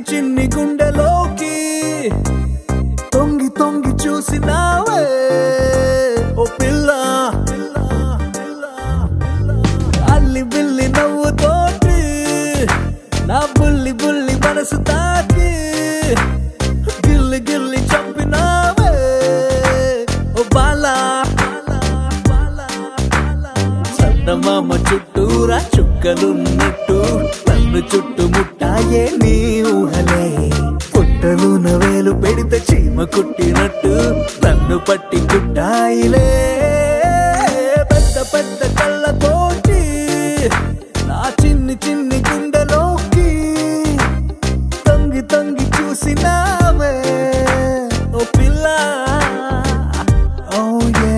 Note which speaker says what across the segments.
Speaker 1: చిన్ని గుండెలోకి తొంగి తొంగి చూసినావే ఓ పిల్ల అల్లి బిల్లి నవ్వుతోటి నా బుల్లి బుల్లి మనసు తాకి గిల్లి గిల్లి చంపినావే ఓ బాలా చందమామ చుట్టూరా చుక్కలున్నట్టు నన్ను చుట్టుముట్టాయే నీ ఊహలే పుట్టలున వేలు పెడితే చీమ కుట్టినట్టు నన్ను పట్టి కుట్టాయిలే పెద్ద పెద్ద కళ్ళతోటి నా చిన్ని చిన్ని గుండెలోకి తొంగి తొంగి చూసినావే ఓ పిల్ల ఓ యే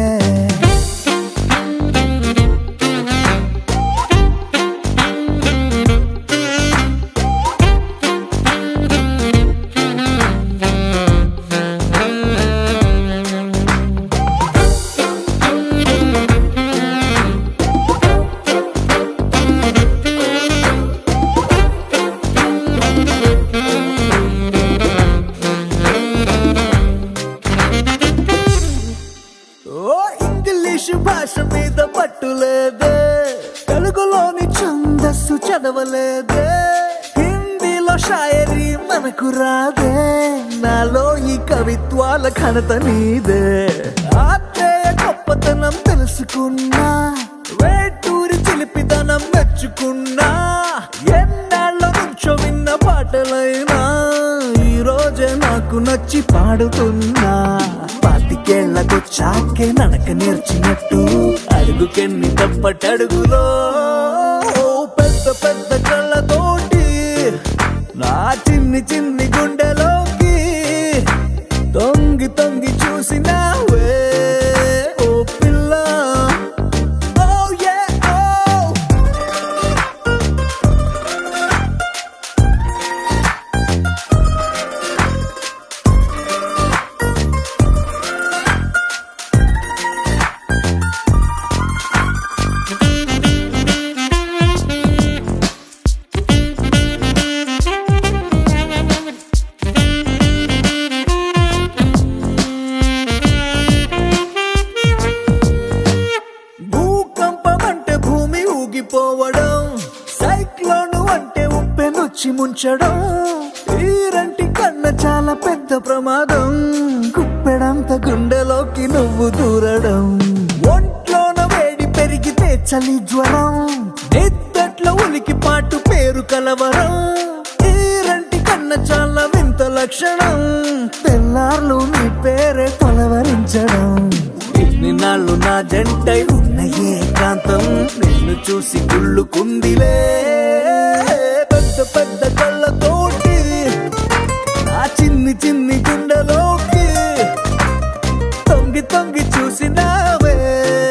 Speaker 1: ఇంగ్లీషు భాష మీద పట్టులేదే తెలుగులోని ఛందస్సు చదవలేదే హిందీలో షాయరీ మనకు రాదే నాలో ఈ కవిత్వాల ఘనత నీదే ఆత్రేయ గొప్పతనం తెలుసుకున్నా వేటూరి చిలిపితనం మెచ్చుకున్నా ఎన్నాళ్ళ నుంచో విన్న పాటలైనా ఈ రోజే నాకు నచ్చి పాడుతున్నా పాతికేళ్లకొచ్చాకే నడక నేర్చినట్టు అడుగుకెన్ని తప్పటడుగులో పెద్ద పెద్ద కళ్ళతోటి నా చిన్ని చిన్ని గుండెలోకి తొంగి తొంగి చూసినావే ఓ పిల్ల ఓ యే ఓ పోవడం సైక్లోను అంటే ఉప్పెనొచ్చి ముంచడం ఈరంటి కన్న చాలా పెద్ద ప్రమాదం కుప్పెడంత గుండెలోకి నువ్వు దూరడం ఒంట్లోన వేడి పెరిగితే చలి జ్వరం నిద్దట్లో ఉనికి పాటు పేరు కలవరం ఈరంటి కన్న చాలా వింత లక్షణం తెల్లార్లు నీ పేరే తొలవరించడం నిన్నాళ్ళు నా జంటై ఉన్న ఏకాంతం నిన్ను చూసి కుళ్ళుకుందిలే పెద్ద పెద్ద కళ్ళతోటి నా చిన్ని చిన్ని గుండెలోకి తొంగి తొంగి చూసినావే